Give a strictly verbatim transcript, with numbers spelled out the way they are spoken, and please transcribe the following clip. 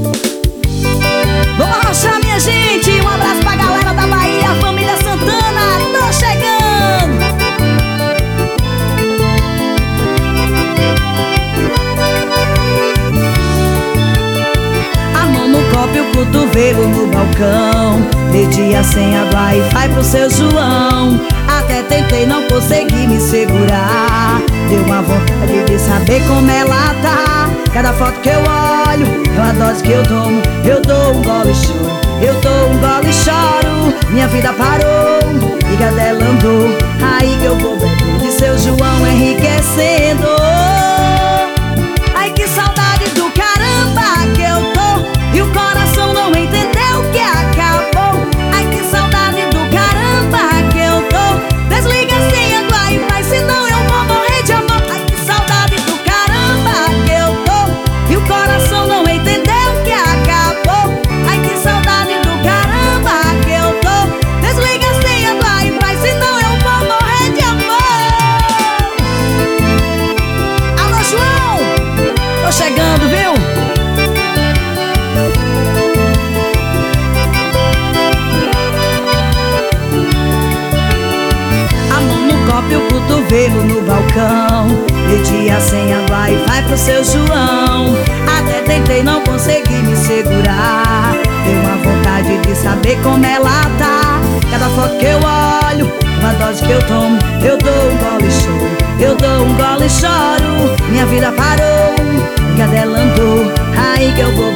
Vamos arrochar, minha gente. Um abraço pra galera da Bahia, a família Santana. Tô chegando. A mão no copo e o cotovelo no balcão. Pedi a senha do Wi-Fi pro seu João. Até tentei, não consegui me segurar. Deu uma vontade de saber como ela tá. Cada foto que eu olho é uma dose que eu tomo. Eu dou um gole e choro, eu dou um gole e choro. Minha vida parou, liga dela andou. Aí que eu vou beber de seu João enriquecendo. Ai, que saudade do caramba que eu tô. E o coração não entendeu que acabou. Ai, que saudade do caramba que eu tô. Desliga a senha do Wi-Fi, senão eu vou morrer de amor. Ai, que saudade do caramba que eu tô. E o coração não entendeu que acabou. Ai, que saudade do caramba que eu tô. Desliga a senha do Wi-Fi, senão eu vou morrer de amor. Alô, João, tô chegando, viu? E o cotovelo no balcão. Pedi a senha do Wi-Fi pro seu João. Até tentei, não consegui me segurar. Deu uma vontade de saber como ela tá. Cada foto que eu olho, uma dose que eu tomo. Eu dou um gole e choro, eu dou um gole e choro. Minha vida parou, liga dela andou. Aí que eu vou